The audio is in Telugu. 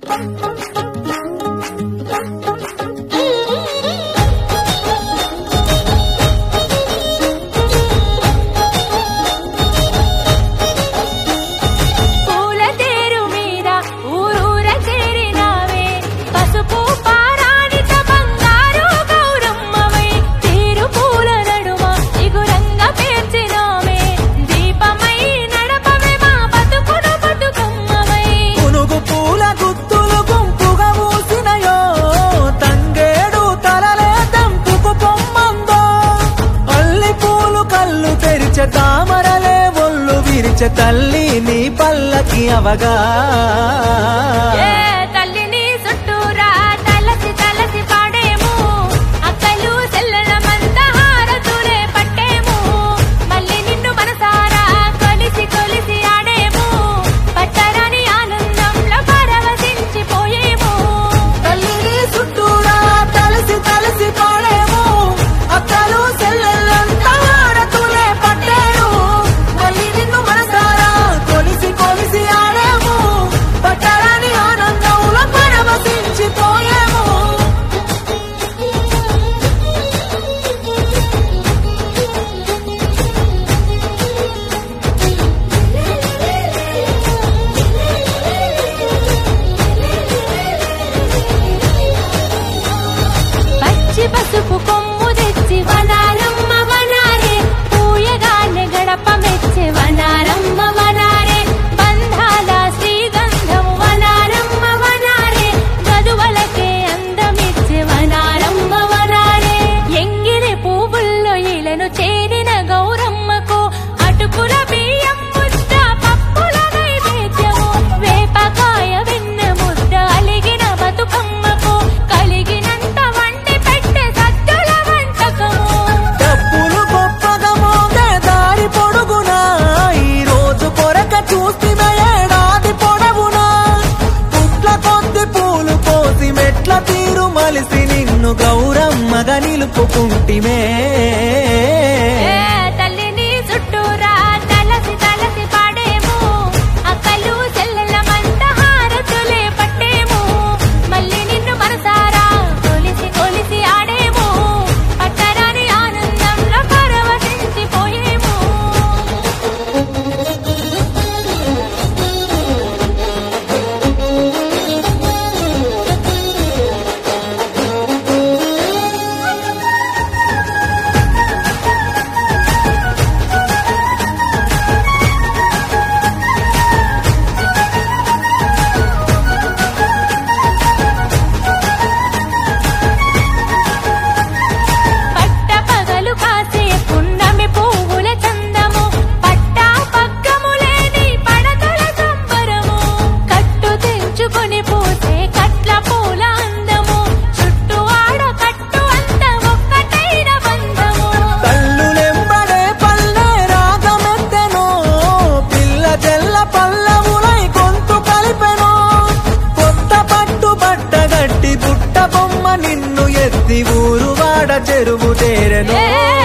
తామరలే ఒళ్ళు విరిచే తల్లి నీ పల్లకి అవగా తల్లిని చుట్టూరా తలసి తలసి పాడేము అక్కలు చెల్లెలమంత హారతులే పట్టేము మళ్ళీ నిన్ను మనసారా కొలిసి కొలిసి ఆడేము పట్టరాని ఆనందంలో పరవశించిపోయేము తల్లిని చుట్టూరా తలసి తలసి పాడేము అక్కలు చెల్లెలంతా హారతులే పట్టేము మళ్ళీ నిన్ను మనసారా కొలిసి కొలిసి ఆడేము పట్టరాని ఆనందంలో పరవశించిపోయేము. పచ్చి పసుపు కొమ్ము తెచ్చి వనారమ్మ వనారే పూయగానే గడప మెచ్చే వనారమ్మ వనారే బంధాల శ్రీగంధం వనారమ్మ వనారే గదువలకే అందమిచ్చే వనారమ్మ వనారే ఎంగిరి పువ్వుల్లో ఇలను చేరిన గౌరమ్మకు అటుకుల బియ్యం ముద్ద పప్పుల నైవేద్యము వేపకాయ వెన్న ముద్ద అలిగిన బతుకమ్మకు కలిగినంత వండి పెట్టే సద్దుల వంటకము డప్పులు గొప్పగా మోగే దారి పొడుగునా ఈ రోజు కొరక చూసిన ఏడాది పొడవునా పుట్ల కొద్ది పూలు కోసి మెట్ల తీరు మలిసి నిన్ను గౌరమ్మగా నిలుపుకుంటిమే. తల్లిని చుట్టూరా తలసి తలసి పాడేము అక్కలు చెల్లెలమంత హారతులే పట్టేము మళ్ళీ నిన్ను మనసారా కొలిసి కొలిసి ఆడేము పట్టరాని ఆనందంలో పరవశించిపోయేము పట్ట పగలు కాసే పున్నమి పువ్వుల చందము పట్టా పగ్గములేని పడతల సంబరము కట్టు తెంచుకొని పూసే కట్ల పూల అందము చుట్టూ ఆడ కట్టు అంత ఒక్కటైన బంధము తల్లులెంబడే పల్లె రాగమెత్తెనో పిల్ల జల్ల పల్లవులై గొంతు కలిపెనో కొత్త పట్టు బట్ట గట్టి బుట్ట బొమ్మ నిన్ను ఎత్తి ఊరు వాడ చెరువు చేరెను.